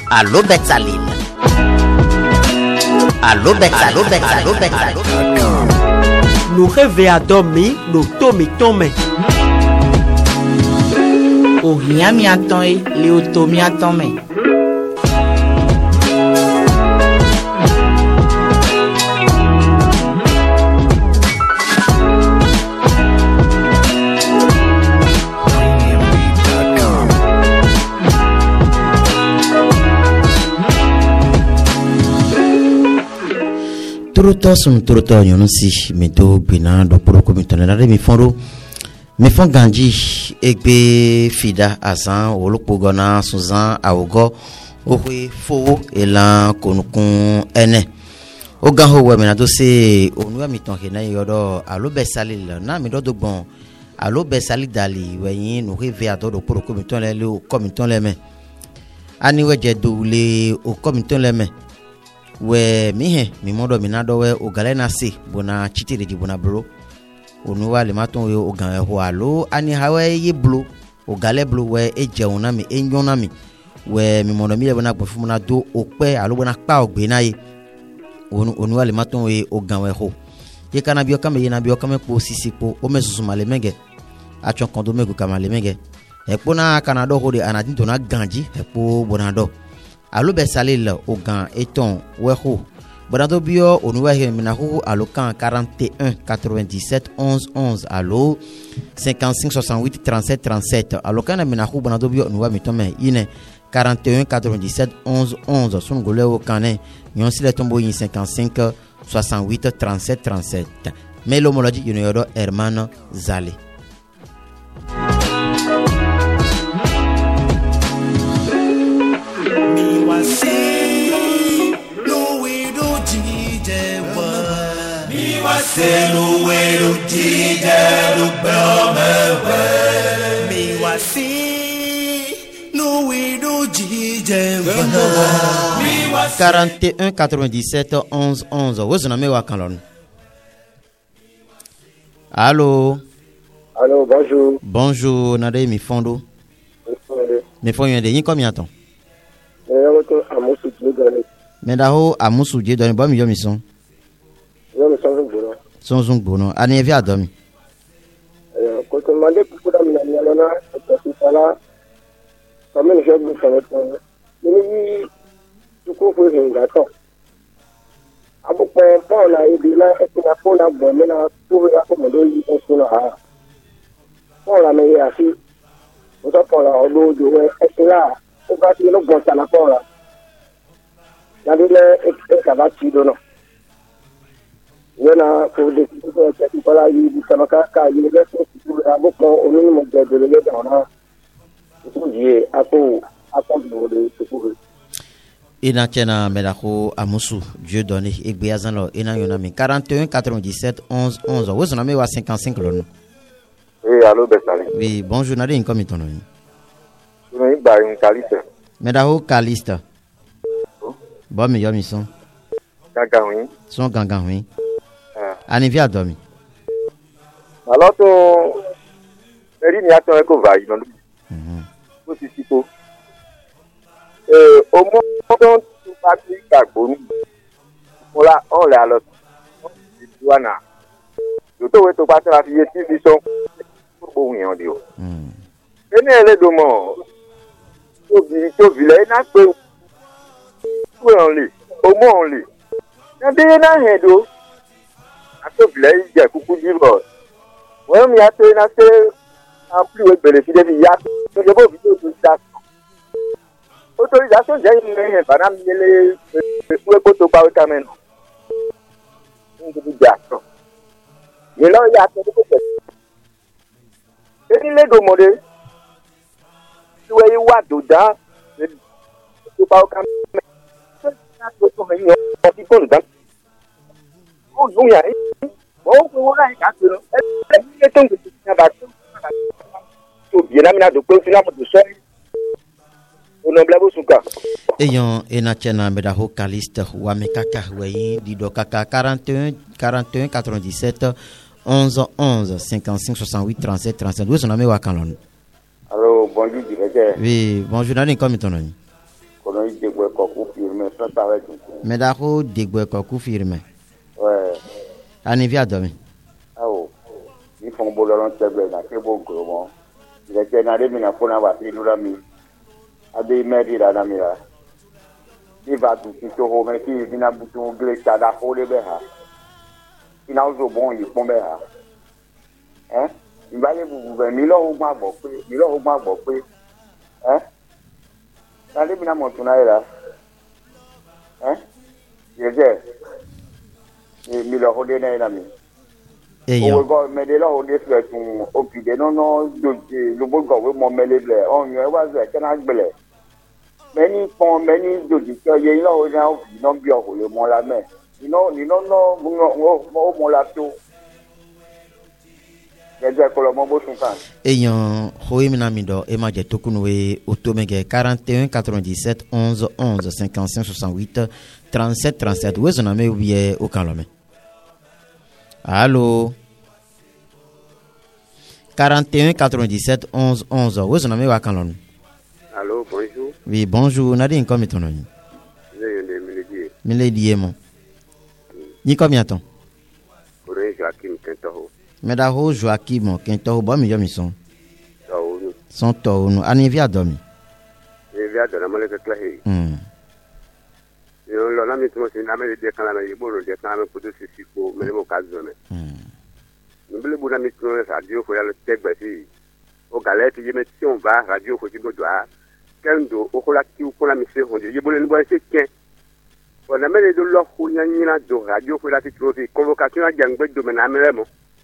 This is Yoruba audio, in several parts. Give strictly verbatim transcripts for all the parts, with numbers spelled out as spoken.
Allo Betsaline. Allo Betsaline. Allo Betsaline. Nous rêvons à dormir, nous tombons tombés. O rien m'y attend et Léoto m'y attend mais. Turuto sun turuto nyonusi medo bina do poro komitone na mi fondo mi fon ganji egbe fida asan olopogo na suzan awogo ohwe fo elan konukun ene o gan ho we mi na do se onu mi ton ke na yodo alo besalil na mi do do gbon alo besalil dali weyin no reve ado do poro komitone le o komitone le me ani we je do le o komitone le me we mihe mi modo mi nado we o galena se bona chitire di bona bro onu wa le maton we o gan ho alo ani hawe ye blo o gale blo we e jeun na mi enyon na mi we mi modo mi le bona gbo fu na do o pe alo bona pa ogbe na ye onu onu wa le maton we o gan we ho ye kana bi o kame ye na bi o kame po sisi po o mesusu male menge a chon kondo mego kama le menge e po na kana do ho de anadin to na ganji e po bona do Allo Betsaline au gan eton weho Brado bio onuwa minahu allo kan quarante et un quatre-vingt-dix-sept onze onze allo cinquante-cinq soixante-huit trente-sept trente-sept allo kan minahu brado bio onuwa mitome ine quarante et un quatre-vingt-dix-sept onze onze son gole o kanen yon sile tombo yin cinquante-cinq soixante-huit trente-sept trente-sept melo moloji yono Hermano Zale. C'est nous et nous disons nous permettons mi voici nous et nous disons quarante et un quatre-vingt-dix-sept onze onze vous n'avez pas calon. Allô. Allô, bonjour. Bonjour, nade mi fondo. Mi fondo yende yin combien temps? Euh to amusu je donne. Mais daho amusu je donne ba mi yo mi son. Yo mi son bon. Son son bon. Ani vi adomi. Euh ko to mande pour da mi na na to sala. Comme je vous fais le temps. Ni tu ko ko hinga to. Abu ko pa la ibi la e na ko na bo me na tu ya ko mo do yi so na ha. Ko la me ya si. O to ko la o do do e la o ba ti no bon ta la ko la. La dile e ka ba ti do no. Yana ko de ko ta ti pala yi di sama ka ka yi le so ti abu ko o ni mo de de le da na. Ko yi ako ako do de ko. Ina chena medako amusu Dieu donné egbe azanlo ina yona mi quarante et un quatre-vingt-dix-sept onze onze wo zona me wa cinquante-cinq lo no. Oui, allô Betsaline. Oui, bonjour nade in comme ton nom. Je suis ba un Caliste. Medako Caliste. Bon mi yo mi son. Gaga oui. Son ganga oui. Ah. Ani vi adomi. Alors to eri ni ato ko va yi no. Mhm. Ko ti ti ko. Euh, au moment où Patrick Agbomi, on l'a, on l'a alors, on l'a, le taux est au passé la fille qui vit son, pour rien dire. Et n'est le dommage, au village, au village, n'a pas, où on lit, au moins on lit. N'a pas n'a rien d'eau, à ce village, il y a beaucoup de livres. Ouais, mais il y a peu, n'a pas, en plus, il y a bénéfice de vie, il y a, il y a beaucoup de choses. Autorisation j'ai une main para me le le poto pa o camino. Un diato. Et là il y a tout ça. Et il est demandé tu es wa doda le pa o camino. Ça to to rien qui kon dan. O non ya. O ko wa ka to. Et est donc tu ba to bien amina do ko finalement de ça. Ayant ena chena medaho Caliste wa mekaka weyin dido kaka quarante et un quarante et un quatre-vingt-dix-sept onze onze cinquante-cinq soixante-huit trente-sept trente-sept. Où son ami wa kanlon? Allô, bonjour directeur. Oui, bonjour nani comme ton nom? Kono ije gbo trente avec tout. Mais d'accord, dégoût quoi confirmé. Ouais. Ani via dormi. Ah oh. Ils font beau dans le table là, c'est bon gros. Il était dans les mina pour n'avoir pas nous la mi. Abi meri la la mi la. Il va tout qui se remet qui vient à bouton glisse à la folie béha. Il a aussi bon il pombe béha. Hein? Il va aller vous vous mille euros ma boppe, mille euros ma boppe. Hein? Dans les mina mon tournaille là. Hein? Je dis. mille euros de n'est la mi. Et on va mettre là on est fait ton occupé non non le bon gars on met les blés on y va ça qu'un blé mais ni pont mais ni de dit que il là on a non bien le mon la main non non non on on la tout il y a que le mon beau son kan ayant Roy Minamido et Maje Tokunwe Otomege quarante et un quatre-vingt-dix-sept onze onze cinquante-cinq soixante-huit trente-sept trente-sept où est-ce qu'on a mis oublié au calme. Allô quarante et un quatre-vingt-dix-sept onze onze où est-ce qu'on a mis au calme. Allô bonjour. Oui bonjour Nadine comme ton nom. Milady. Milady mon. Ni combien de temps? Pour Joachim Kentoro. Medaro Joachim Kentoro bon mi yomison. Taounu. Son taounu ani via dormi. Et via de la molette clahé. Hmm. Yo lo na mi tumo si na me de kana na yibo lo de kana me pudo si siko me mo kazome. Hmm. Mbele bu na mi tumo radio ko ya le tegba si. O galete je metti on va radio ko ti go doa. Kendo o ko la ki ko la mi se honde. Yibo le bo se ken. On a mêlé de l'eau pour y aller de radio pour la titrer convocation à Djangbe de Menamemo.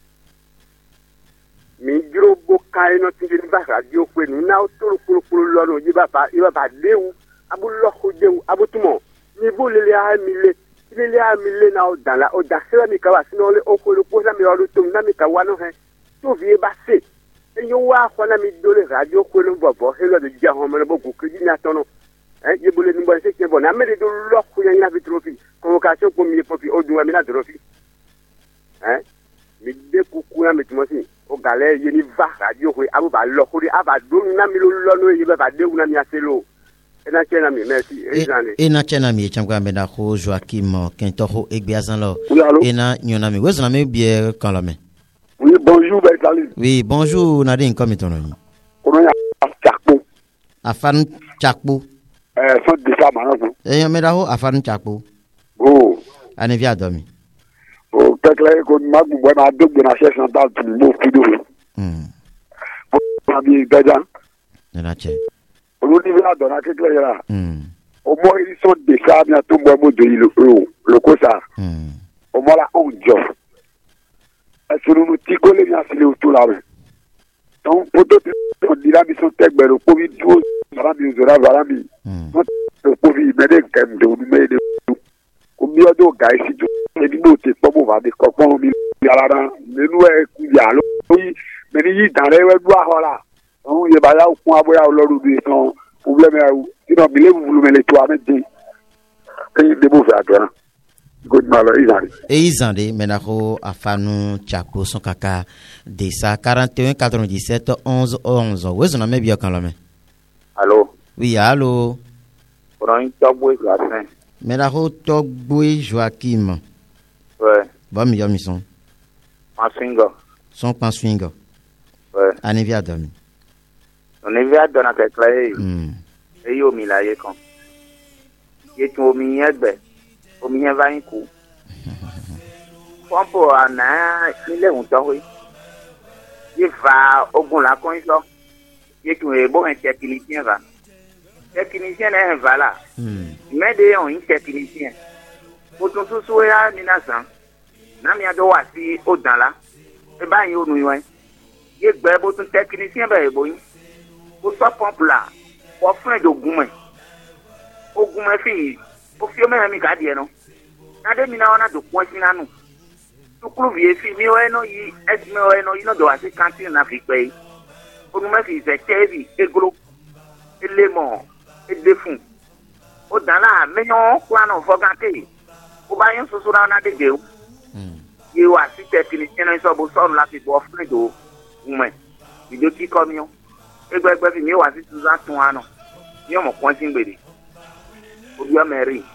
Mi gros bokai no tingi ba radio ko ni na otoro kuru kuru lo no yiba ba yiba ba lewu abu lo ko dewu abu tumo ni bo le le a mille le le a mille na o dans la o da sera mi ka wa sino le o ko lo ko na mi o tum na mi ka wa no he to vie ba se e yo wa ko na mi do le radio ko lo bo bo he lo de ja ho me bo ku ki na tono eh ye bole ni bo se ke bo na me de lo ko ya na vitrofi convocation ko mi popi o du mi na trofi eh mi de ku ku na mi tumo si o gale ye ni va radio ko abu ba lo ko aba do na mi lo lo no ye ba de una mi aselo ena chena mi merci ena chena mi changwa mena ko Joachim Kentoro egbiazan lo ena nyona mi wezona mi bien quand la main. Oui bonjour Bertali. Oui bonjour Nadine comme ton nom. Kono ya Chakpo. Afan Chakpo. Eh so de ça maintenant. Eh mena ho Afan Chakpo. Oh. Ani via dormi. O tekle ko magu bo na dog na chef central tu mo fido. Hmm. Bo bi beja. Na che. O ni via dona tekle ya. Hmm. O mo ils sont de ça bien tout mo de le le ko ça. Hmm. O mo la on jo. Est-ce que nous ti ko le bien sur le tout là. Donc pour tout on dira mi sont tegbe le covid tout ça bi zora bara mi. Hmm. Le covid mais de quand de me de o mi odo guys ju e bi mo te pomo va de kokon mi ala ran nenu e ku ya lo yi me ni yi dan re we du ahola on ye ba ya kun aboya oloru bi son problème e sino bi le vulu me le to amete ke de bo fa gan good malo izari e izande mena ko Afanu Chakpo son kaka de ça quarante et un quatre-vingt-dix-sept onze onze wezona me bien quand la main. Allô Oui allô. Pour un tabou la fin. Medaro Togboui Joachim. Ouais. Bon mi yomison. En single. Son pan swingo. Ouais. Ani via dormi. On est via dans la clé. Hmm. Et yo mi la ye kon. Ye tu mi yegbe. O mi va in ku. Pompo ana ile un to wi. Ye va ogun la kon so. Ye tu e bon technicien va. Technicien est va là. Hmm. Mais de on technicien. Pour tout tout so ya ni na san. Na mi ado wa si o dan la. E ba yin o nu yin. Ye gbe bo tun technicien ba e bo yin. O so pompe là. O fun de ogun me. Ogun me fi o fi o me mi ka die no. Na de mi na ona do pon si na nu. Tu kru vie fi mi o eno yi es mi o eno yi no do wa si canteen na fi pe. O nu me fi se tevi e gro. E lemon e de fun. O dan la me yon kwa no fogante. O ba yin susura na de ge o. Hmm. Ye wa si technicien no so bo so la fi bo fun do ume. Video ki komi yo. Egbe egbe fi mi wa si tuzan tun ano. Ni o mo pon si ngbede. O bi o meri.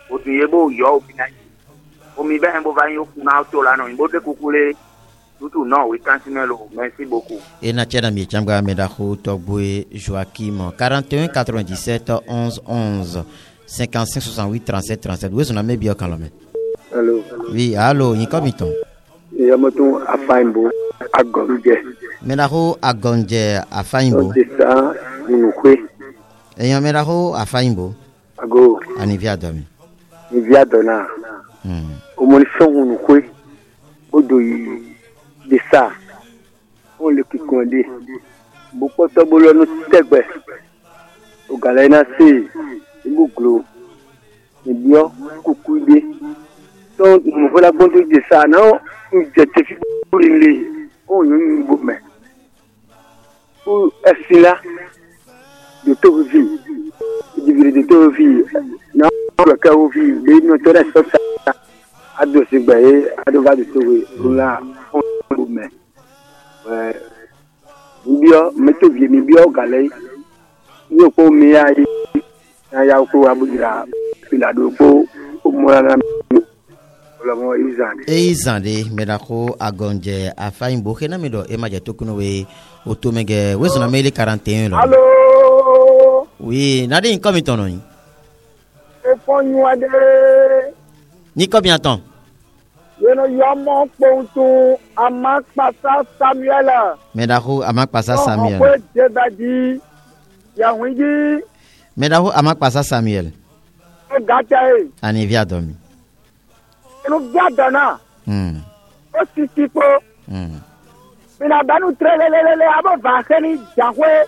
o tu ye bo yo omi na omi be bo va yo kuna to la no bo de kukule tout non oui kansimelo merci beaucoup et na tchana mi chamba medaho togboe Joachim quarante et un quatre-vingt-dix-sept onze onze cinquante-cinq soixante-huit trente-sept trente-sept oui on a mis bien quand même. Allô. Oui, allô, ni comme ton. Yamaton Afaimbo Agonje. Medaho Agonje Afaimbo. C'est ça, nous kwe. Et yon medaho Afaimbo. Ago. Anivia domi. Anivia dona. Hmm. O moni son nous kwe. Odo de ça. On le qui condé. Beaucoup de bolo no tegbe. O galena si. Ibuklo. Ibio kukuide. Donc, on voit la bonté de ça, non? Je te fais pour les. Oh, il y a mais. Pour être là, de toute vie, de toute vie, non, le cas où vie, les notaires sont ça, à deux secondes, à deux vas de sauver, là, on mais. Ouais. Bien, mais tout vient, bien, au galère, il y a pas mis à y, il y a encore à bouger, puis là, de beau, au moins, Eizande medako agonje afaimbo kena medo emaje tokuno we otomege we sona mele quarante et un lo. Allô. Oui, nade in comme ton nom. E ponwa de. Ni combien temps? Yeno yamo pontu amak pasa Samuel. Medako amak pasa Samuel. On peut debadi ya wingi. Medako amak pasa Samuel. E gatae. Ani via domi. Nous gardons hmm aussi tipo hmm mais la banu trelelele abo vakeni jahwe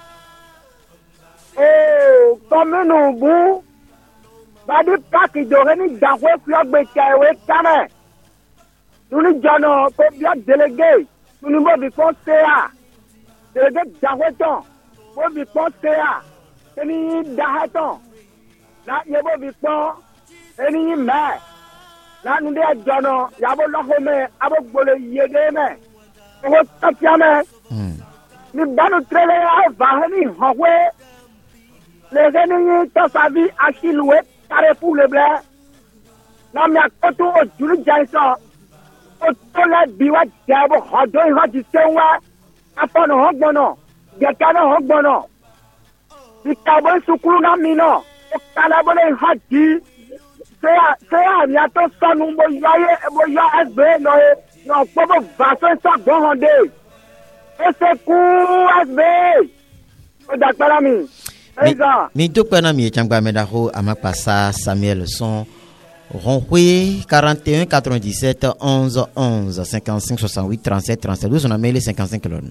eh comme nous bu badi paki doreni jahwe flogbe kawe kame nous ni jono ko bien délégué nous ni mo bi conseiller délégué jahwe ton mo bi conseiller eni dahaton na yebo bi pon eni me na nde ajono yabo lohome abo gbole yede me o tapiame hmm ni banu trele ava ni howe le geni to savi achilwe kare pour le blé na mi akoto o julu jaiso o tola biwa jabo hodo ho di senwa apono hogbono gekano hogbono ikabo sukuru na mi no o kala bole haji Sea, sea, mi ato sonu mo yaye mo ya S B no e no popo vaso sa bonde. Ese ku S B. O da para mi. Eza. Mi to pena mi changba medako amak pasa Samuel son Ronroué quarante et un quatre-vingt-dix-sept onze onze cinquante-cinq soixante-huit trente-sept trente-sept on a mailé cinquante-cinq kilomètres.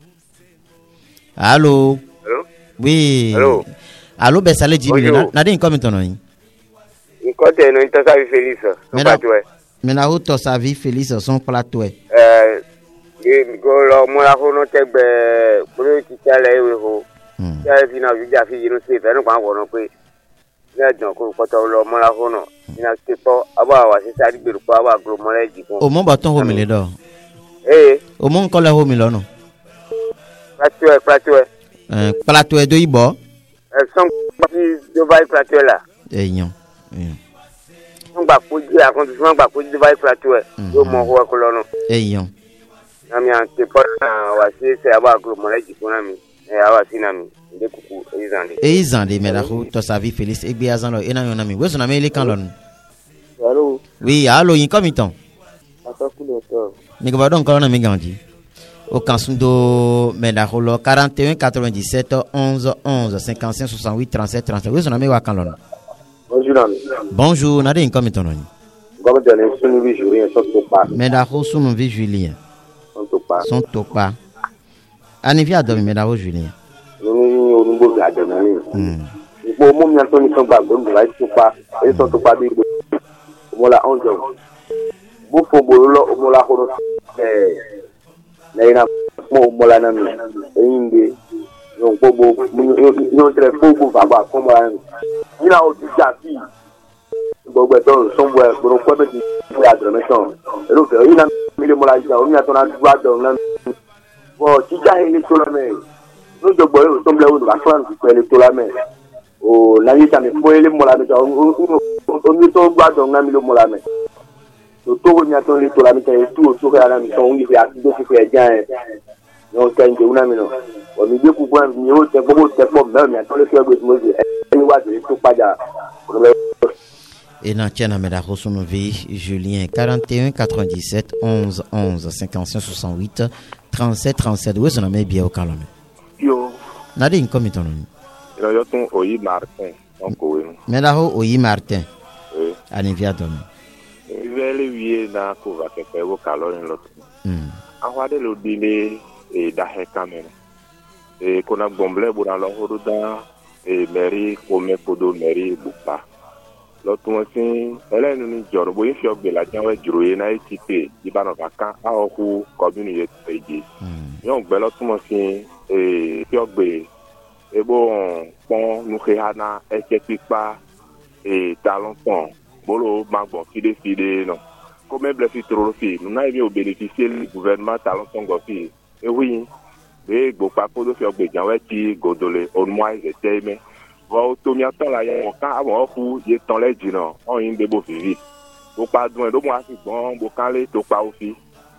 Allô? Allô? Oui. Allô? Allô, ben ça le dit na din comme ton nom. Côté non to sa vie Félix son plateau mais na auto sa vie Félix son plateau euh go lo mo la ko no tegbe ko ti tele we ho ya fi na ju ja fi yinu se fe no pa wo no pe ya jon ko ko to lo mo la ko no ina ti po aba wa si sa di gberu po aba gro mo le ji ko o mo ba ton ho mi le do eh o mo nko le ho mi lo no plateau plateau euh plateau do ibo euh son ti do vai plateau là eyan on va poser à condition va poser vai plateau yo mo ho ko lo no eyan na mi an te po na wa si se aba gro mo le ji ko na mi e aba si na mi de kuku Eizande Eizande medako to sa vie Félix egbe azan lo ena yo na mi we so na me le kan lo no. Allô. Oui, allô, yin comme ton. Asakuleto. Ni ko don ko na mi ganji. Au Kansundo medako quarante et un quatre-vingt-dix-sept onze onze cinquante-cinq soixante-huit trente-sept trente-sept we so na me wa kan lo no. Bonjour ami. Bonjour, na din comme ton nom. Comme tu as sunu vi Julien son topa. Medako sunu vi Julien. Son topa. Son topa. Anivia do medako Julien. Ni onumbo ga de na ni. Hmm. Mo mo mi Anthony son ba gbo la topa. E son topa bi gbo. Mo la onjo. Bo fo bo lo mo la ko eh na ina mo mo la na mi. Inde yon bobo yon tre bobo baba como la ina o ja fi gbogbo ton so bo bro ko be di adrenaline ero fe ina mi le mo la ja o mi atona gba do na bo ti ja ile to la me no jogbo e so mble o ba fan ko ile to la me o o na yita me fo ele mola me to o mi to gba do na mi lo mola me to to mi ato le to la mi te tu o so ka na mi so ngi fi asido fi e jan e no ka nje una mi no o mi de ku gba mi o te gbogbo te po me mi ato le fi o gbe mo se ni wa de to pada et na tiena me da hosuno vi Julien quarante et un quatre-vingt-dix-sept onze onze cinquante-cinq soixante-huit trente-sept trente-sept oui ça na me bien au calme yo na de incomi tono ilo yo ton Oyi Martin donc oui me da ho Oyi Martin oui ani via domi vele wie na ko va ke pe wo kalon lo mm awade lo dile e da he kamera e kona bomble bu na lo horuda e meri ko me podo meri bupa lo tun sin ele nu joro bo ifi ogbe la janwe juro ye na ikite ibano vaka a oku commune ye teji yon gbe lo tun sin e fi ogbe e bo pon nu khana e ke pipa e talon pon bolo magbon fide fide no ko me ble fi tro fi nu na ibi o bénéficier le gouvernement talon pon go fi e oui e gbo pa podo fi ogbe janwe ti godole on moi je teme wa to mi atan la ye kan awon ku ye tan le jina on yin de bo fi bo pa dun e do mo asi gbon bo kan le to pa o fi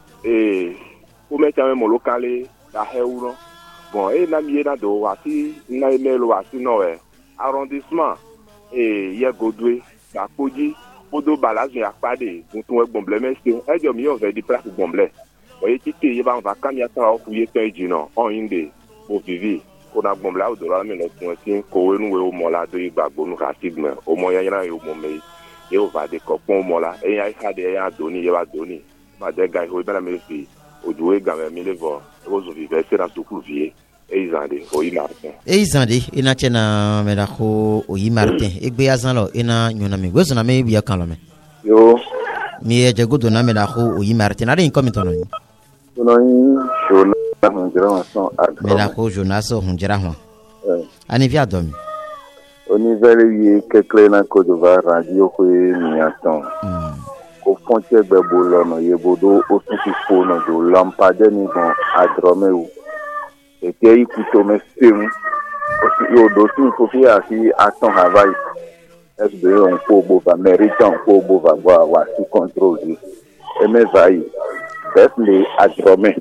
e ko me tan mo lo kan le da he wu no bon e na mi ye na do wa ti na me lo wa ti no e arrondissement e ye godwe da poji podo balazun apade tun tun e gbonble me se e jo mi yo ve di place gbonble o ye ti te ye ba va kan mi atan o ku ye tan jina on yin de bo fi ko na gbon bla o do ra mi lo tun tin ko enu we o mo la do igbagbo nu ka sigma o mo yan yan yo mo me e o va de ko pon mo la e yan ha de yan do ni ye ba do ni ma de ga ho bela me fi o do e ga me le vo o zo vi ve sera su ku vie e izande Oyi Martin e izande ina chena me da ho Oyi Martin e gbe azan lo ina nyona mi gwezo na me bia kan lo me yo mi e je godo na me da ho Oyi Martin na de incomi tono ni no ni shona hunjira son ad me da ho Jonas hunjira ho ani via domi oni vele yi kekle na Côte d'Ivoire radio ko mi aton ko fonte gbe bo lo no ye bodo o tun fi fo no do lampade ni gon adrome u e ke ikuto me sim o si yo do tun fo fi asi aton havai es be on ko bo va meritant ko bo va wa wa si control di e me vai definitely adrome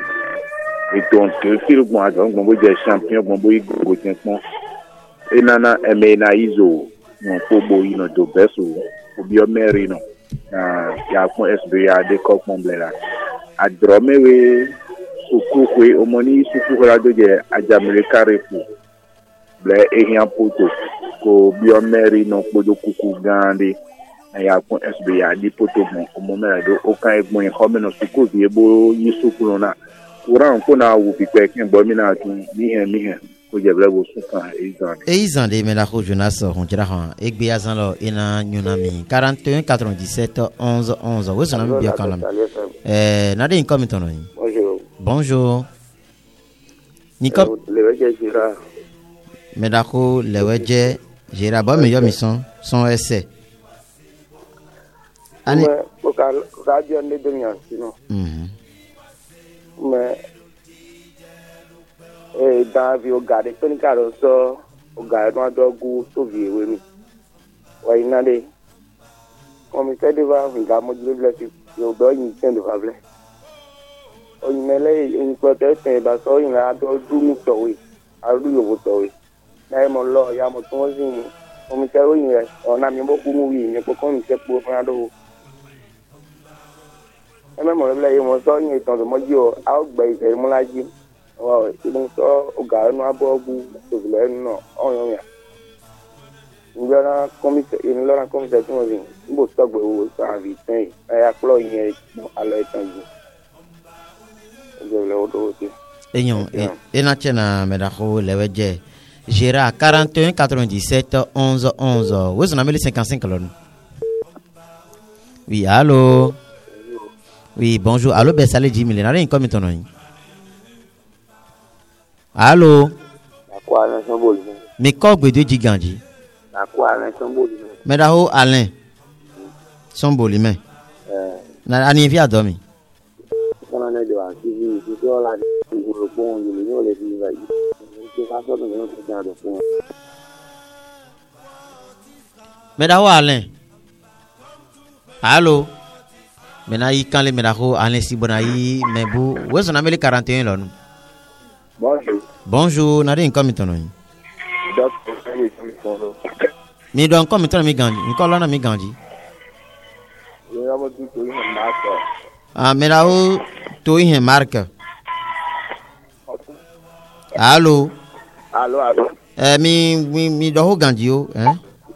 et donc fil bon adrome bon bo je champion bon bo igo tin pon e nana e me na izo no ko bo ino do beso o bio merino na ya kon S B A de ko komble la adrome we ukukwe omoni suku la do je ajamele karefu ble e yan poto ko bio merino podo kuku gande na ya kon S B A di poto mo omomela do o kan egbon e homeno suku vie bo yi suku na kuran ko na wu pipe kin bo mi na tun mi hen mi hen ko je ble bo suka e izande e izande me la ho Jonas hunjira ho e gbe azan lo ina nyona mi quarante et un quatre-vingt-dix-sept onze onze oui ça na me bia kan lo me eh na de incomi tono ni bonjour bonjour Nico leweje jira me da ho leweje jira ba me yo mi son son ese ani ko ka ka di on de demian sino mhm mais eh dans vi o gade to ni ka ro so o gade no adogu to vi ewe mi wa ina de comme ça deva nga mo jule blessé yo do yin ten de favle o yin mele yin protest e ba so yin la do du mu to we aru yo to we na mo lo ya mo to sin o mi se ro yin re ona mi mo ku mu wi ni ko ko mi se po fun ado e me mo le yin mo so yin itan mo ji o a o gbe ise mu laji o ibu so o ga nu abo ogu to le no o yan ya ngara komise in lora komise tí mo rin bo so gbe wo sa vi ten e aplo yen alo etan ju je le odo ti eyon e na chena me da ho leweje jira quarante et un quatre-vingt-dix-sept onze onze oui ça na me cinquante-cinq lo oui allô oui bonjour allô be sale ji milena re incomi tono ni allô akwa na symbole mi ko gbe de giganji akwa na symbole me da ho Alain symbole me eh na ani via domi kana ne de wa ti vi ti so la ni ko bon ni ni o le vi va yi ti ka so no no ti da do fun Medaho Alain. Allô. Maintenant il quand les Medaho Alain Sibonayi Mebu. Où est-ce qu'on a mis les quarante et un là nous? Bonjour. Bonjour, n'a rien comme ton nom. Mi don comme ton mi ganji. Mi kola na mi ganji. Ah, Medaho to ihe marque. Allô. Allô, allô. Eh mi mi mi do ganji yo, hein?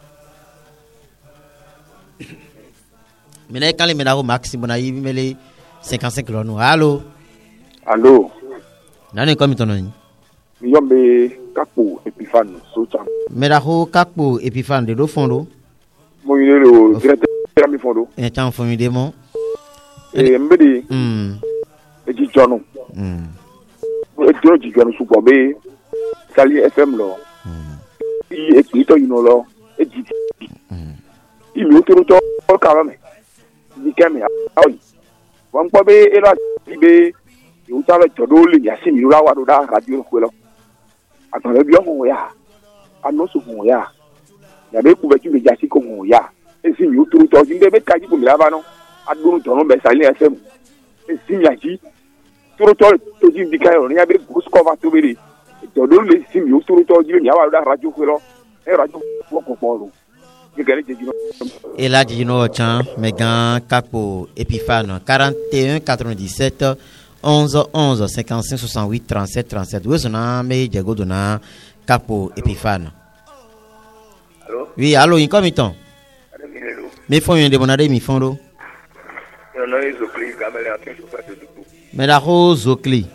Maintenant quand les Medaho Max Sibonayi mele cinquante-cinq là nous. Allô. Allô. N'a rien comme ton nom. Yombe Kapo Epifan Socha. Medaho Kapo Epifan de do fondo. Mo yele le directeur mi fondo. Un temps formidé mon. Eh mbedi. Hmm. E ji jono. Hmm. E jo ji jono supo be Sali F M lo. Hmm. I e kito you know lo. E ji. Hmm. I mi otoro to ka me. Ni kemi ayi. Won po be e la be you tell it to do ya si mi ra wa do da radio ko lo. Atore bi ohun ya. Ano so hun ya. Ya be ku be ti be ja si ko hun ya. E si mi otoro to ji be ka ji ko mi la ba no. Aduru to no be Sali F M. E si ya ji. Toro to to ji bi ka yo ni ya be ku ko va to be ri. To do le si mi otoro to ji mi wa do da radio ko lo. E radio ko ko ko lo. Et là, Dino Chan, Megan, Capo, Epifan, quarante et un quatre-vingt-dix-sept, onze onze cinquante-cinq soixante-huit trente-sept trente-sept. Où est-ce qu'on mais Diego Dona, Capo, Epifan? Allô? Oui, allô, il comme il t'en? Mais faut un débonade, mi fondo. Non, non, ils ont pris Gamela, tu peux pas te dire. Mais la rose au cli.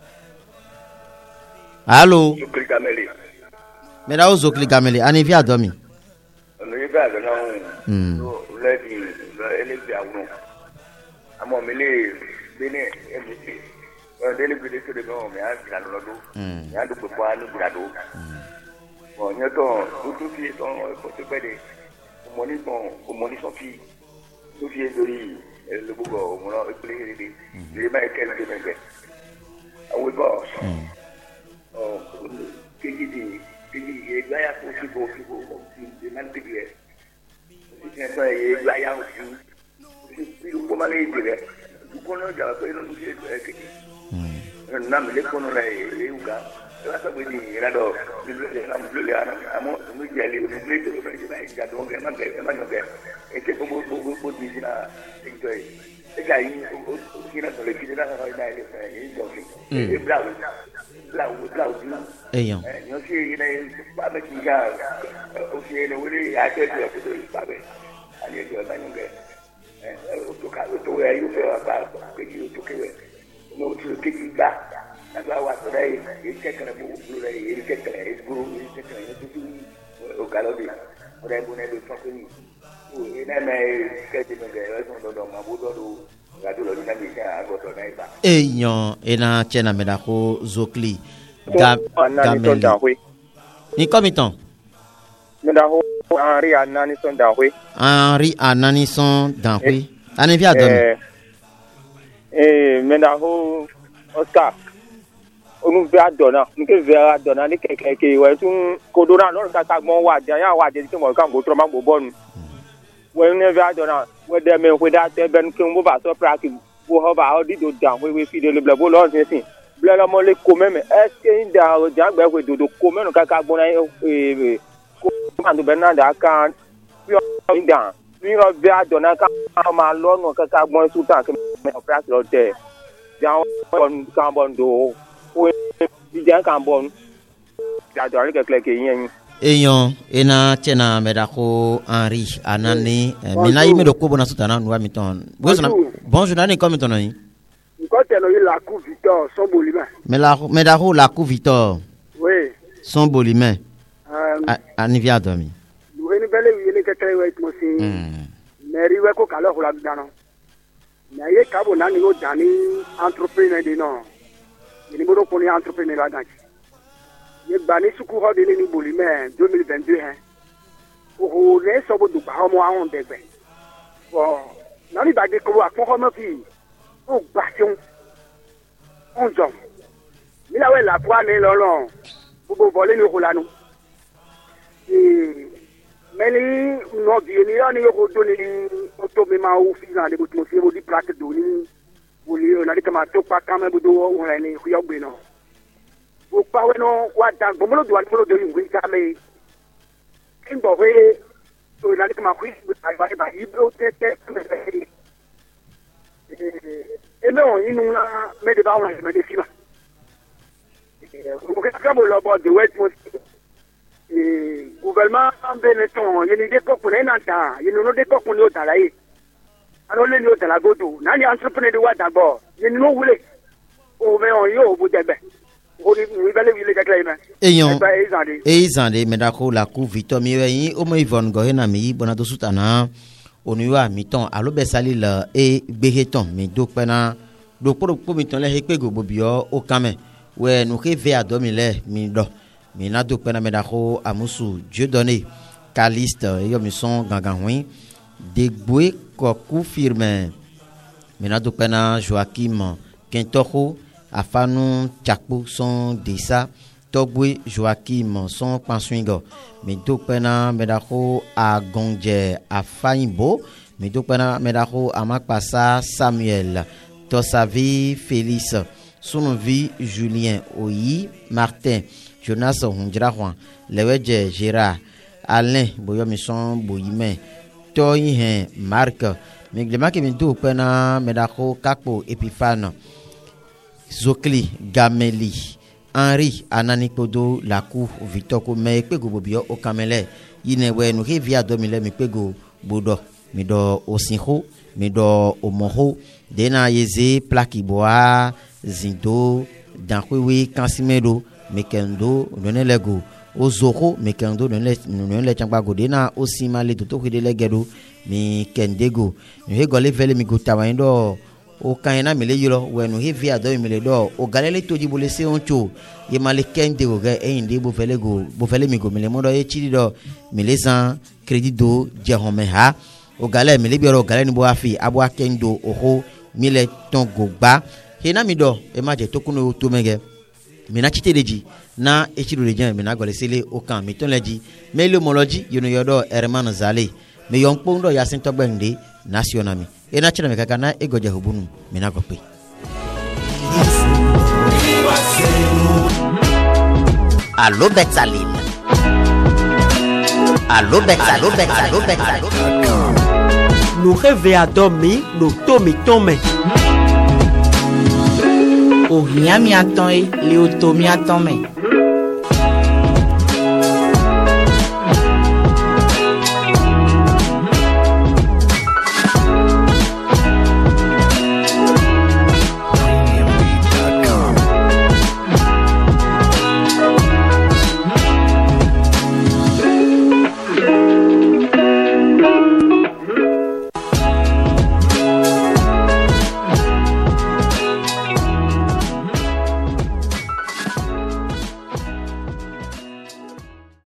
Allô? Ils ont pris Gamela. Mais la rose au cli, Gamela, on est via dormir. On est via dormir. On l'a dit, elle est via nous. À mon mêlé, Béné, elle est via. On a dit que les gens, mais il y a un lodo. Il y a un peu de poids, nous, brado. Bon, il y a tout, tout qui est pour se faire des. Au moins, son fille. Tout qui est de le bourg, on a appelé les. Les mains, quel que ce soit. Ah oui, bon. Oh, qu'est-ce qu'il dit? Il y a un peu de choses qui sont manipulées. Il y a un peu de choses qui sont manipulées. Vous connaissez un peu de choses qui sont manipulées. Non, mais les connaissez, les Ouga. Là, ça veut dire, il y a d'autres. Il y a un peu de choses qui sont manipulées. Il y a un peu de choses qui sont manipulées. Et c'est pour vous dire là, les gars, ils sont dans le kit, là, ils sont dans le kit. Là où, là où, là où. Ayant. Nous aussi, il y a pas de qui a aussi le volet à tête de la pas de. Allez, je vais m'en au tout cas, au tout cas, il faut faire que tu tout que nous tout que tu vas. Là où à travailler, il sait que le boulot, il sait que le boulot, il sait que le tout au galopé. On a bonné de son pays. Il n'a mais que tu me raison dans ma boulot. Ayant, et là, tiens, à Medako, Zokli. Gameli. Ni comme il t'en? Medaho Henri Anani son d'Ahui. Henri Anani son d'Ahui. Anne via donner. Eh, Medaho Oscar. On va donner. Nous verra donner les quelqu'un qui ouais tout Kodona non ça mon wa dia ya wa dia qui mo kan go trop ma go bon. We ne va donner. We de me we da te ben kin mo ba so praki. Wo ho ba o di do down we we fi de le blabo lo sin. Blala mo le ko même est-ce que inda o dia gbe we do do ko me no kaka gbona eh ko man do benanda kan fi o inda. Ni ro be adona ka ma lo no kaka gbon sultan ke me praki lo te. Dia on kan bon do. Eyon ena tena medako Henri anani mina ime do kobo na sutana nwa miton. Bonjour nani comme ton ami. Quand elle a eu la coupe Victor son bolima. Medako la coupe Victor. Oui. Son bolima. Ani via dormi. Nous venons belle oui que très ouais moi c'est. Mais riwe ko kala ko la dano. Na ye kabo nani o dani entrepreneur de non. Ni mo ko ni entrepreneur la dan. Ye bani suku de ni bolima deux mille vingt-deux hein. O le so bo du ba mo awon degbe. Bon, nani ba de ko wa ko mo fi. O gba tion. On jom. Mi la we la kwa ni lolon. Gbogbo volé ni ko lanu. Eh Meni no vieni ani yo doni auto me ma u fina de butu fi mo di plaque doni woli na de kama to pa kama budo o la ni ku yo gbe no o pa we no wa dan bo mo lo do wa mo lo do yin gbe ka me kin bo we o na de kama ku ai ba ba i bro te te e no inu la me de ba wa me de fina o ka mo lo bo de we mo eh gouvernement Benetton yeni de ko kun na ta yeni no de ko kun yo ta lai ano le ni o ta la godo na ni entrepreneur de wa ta bo yeni no wule o me on yo bu jebe o ni mi bele wile ka klai me eyon e izande me da ko la ku Victor mi yin o mo Yvonne go na mi bona to sutana onu yo mi ton alo be sali le e gbeheton mi do pe na do po po mi ton le he pe go bobio o kame we nu ke ve adomi le mi do mina do pena medako amusu Dieu donné Caliste yo mi son ganganwi degboe koku firme mina do pena Joachim Kentoko afanu chakpo son desa togwe Joachim son panswingo mi do pena medako agonje afaimbo mi do pena medako amakpasa Samuel Tosavi Félix Sonovi Julien Oyi Martin Jonas Hundrahwan Leweje Gérard Alain Boyomison Boyime Toyin Marc Miglema ki mintu pena medako Kakpo Epifane Zokli Gameli Henri Anani Podo Lakou Vitoko me pego bobio o kamele yine we no via domile mi pego bodo mi do osinho mi do omoho dena yeze plaki boa zindo dankwe kansimedo mekendo nonelego ozoko mekendo nonele nonele changba godena osima le toto hidele gedo mi kendego he gole vele mi gutawa ndo o kaina mele yiro wenu he via do mele do o galele toji bole se oncho ye male kendego ga e ndi bo vele go bo vele mi go mele modo e chidi do mele san credit do jehome ha o gale mele bioro o gale ni bo afi abo akendo oho mile tongo gba he na mi do e ma je tokuno to mege mina chiteleji na echiru lejan mina gole sele o kan mi ton leji me lo moloji yono yodo hermano zale me yonpo ndo ya sin togbende nationami e na chira me kaka na egoje hobunu mina gope allo betsalil allo betsalil allo betsalil betsalil nous rêver à dormir nous tomi tome ohia mi aton e le oto mi aton me